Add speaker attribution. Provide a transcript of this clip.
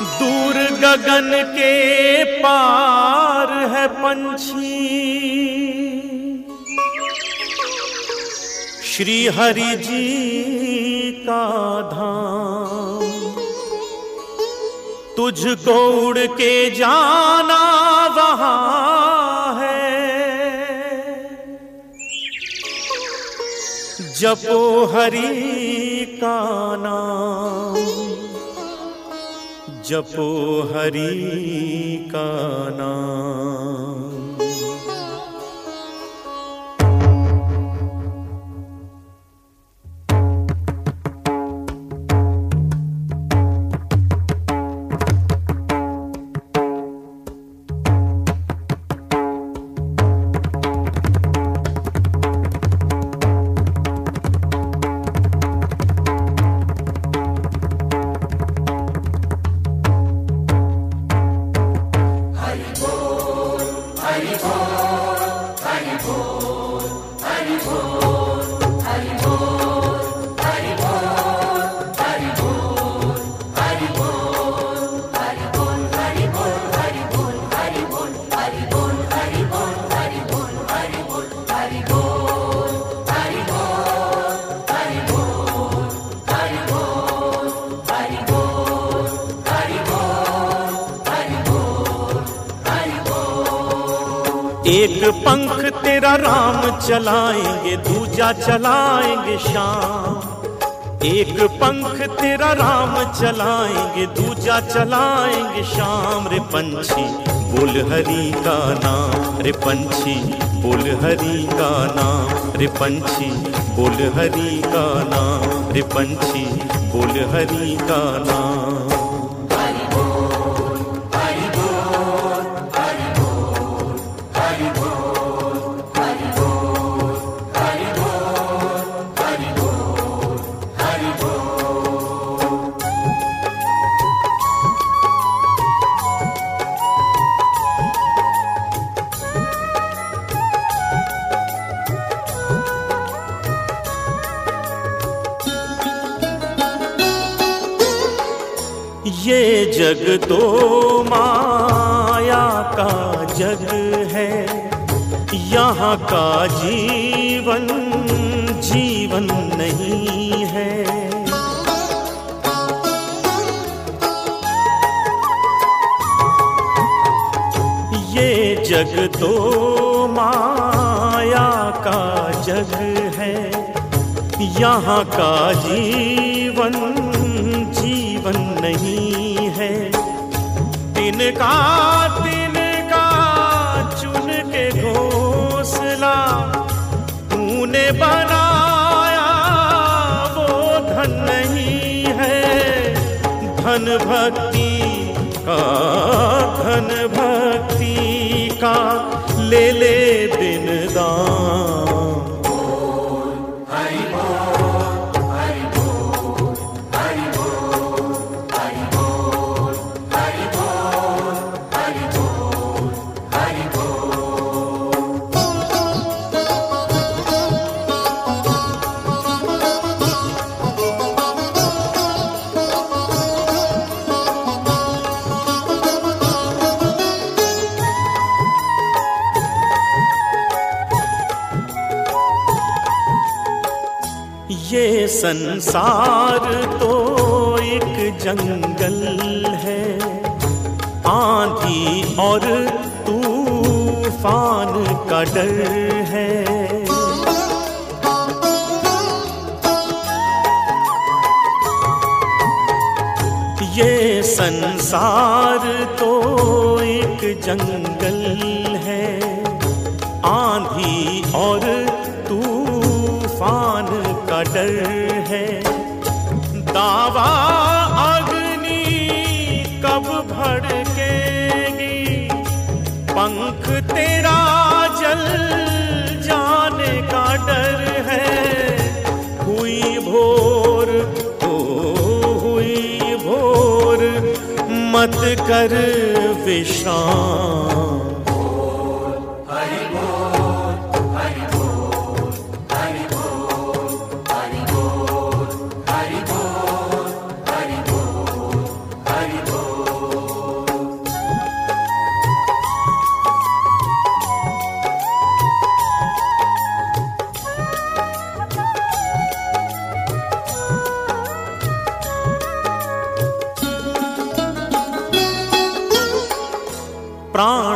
Speaker 1: दूर गगन के पार है पंछी, श्री हरि जी का धाम। तुझको उड़ के जाना वहां है, जपो हरि का नाम, जपो हरि का नाम। एक पंख तेरा राम चलाएंगे, दूजा चलाएंगे श्याम। एक पंख तेरा राम चलाएंगे, दूजा चलाएंगे श्याम। रे पंछी बोल हरि का नाम, रे पंछी बोल हरि का नाम, रे पंछी बोल हरि का नाम, रे पंछी बोल हरि का नाम। ये जग तो माया का जग है, यहाँ का जीवन जीवन नहीं है। ये जग तो माया का जग है, यहाँ का जीवन जीवन नहीं है। तिनका तिनका चुन के घोंसला तूने बनाया, वो धन नहीं है। धन भक्ति का, धन भक्ति का ले ले दिन दाम। ये संसार तो एक जंगल है, आंधी और तूफान का डर है। ये संसार तो एक जंगल है, आंधी और तूफान का डर है। दावा अग्नि कब भड़केगी, पंख तेरा जल जाने का डर है। हुई भोर ओ हुई भोर, मत कर विश्राम।
Speaker 2: हरि बोल, हरि बोल, हरि बोल, हरि बोल।